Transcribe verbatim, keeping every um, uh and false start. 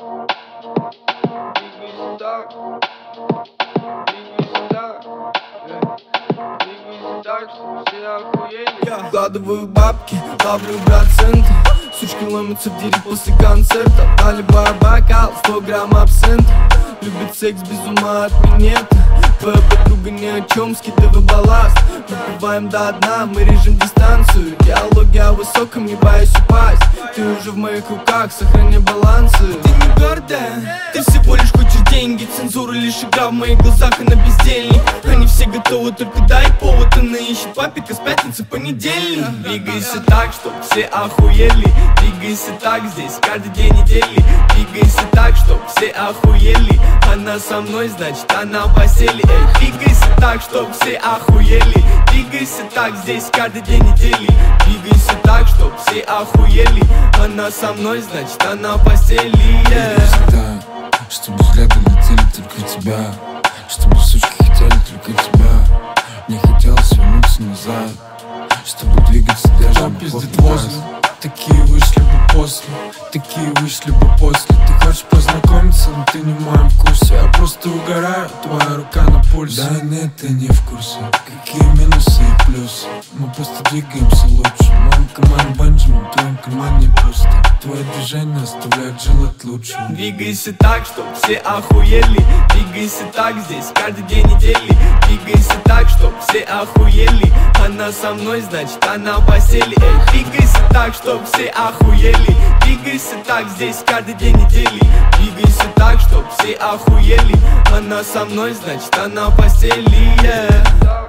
Двигайся так, двигайся так, двигайся так, чтобы все охуели. Я вкладываю бабки, ловлю проценты. Сучки ломятся в дверь после концерта. Наливаю бокал, сто грамм абсента. Любит секс без ума от минета. Твоя подруга ни о чем, скидывай балласт. Выпиваем до дна, мы режем дистанцию. Диалоги о высоком, не боюсь упасть. Ты уже в моих руках, сохраняй балансы. Ты не гордая, ты всего лишь хочешь деньги. Цензура лишь игра в моих глазах, она бездельник. Они все готовы, только дай повод. Она ищет папика с пятницы в понедельник. Двигайся так, чтоб все охуели. Двигайся так здесь каждый день недели. Двигайся так, чтоб все охуели. Она со мной, значит она в постели. Эй, двигайся так, чтоб все охуели. Двигайся так здесь каждый день недели. Двигайся так, чтоб все охуели. Она со мной, значит она в постели. Двигайся так, чтобы взгляды летели только в тебя. Чтобы сучки хотели только тебя. Не хотелось вернуться назад, чтобы двигаться даже Кто пиздит возле? Такие вышли бы после, такие вышли бы после. Ты хочешь познакомиться, но ты не в моем вкусе. Я просто угораю, твоя рука на пульсе. Да нет, ты не в курсе, какие минусы и плюсы. Мы просто двигаемся лучше. В моем кармане Бенджамин, в твоем кармане пусто. Твое движение оставляет желать лучше. Двигайся так, чтоб все охуели. Двигайся так здесь каждый день недели. Двигайся так, чтоб все охуели. Она со мной, значит она в постели. Эй, двигайся так, чтоб все охуели. Двигайся так здесь каждый день недели. Двигайся так, чтоб все охуели. Она со мной, значит она в постели. Yeah.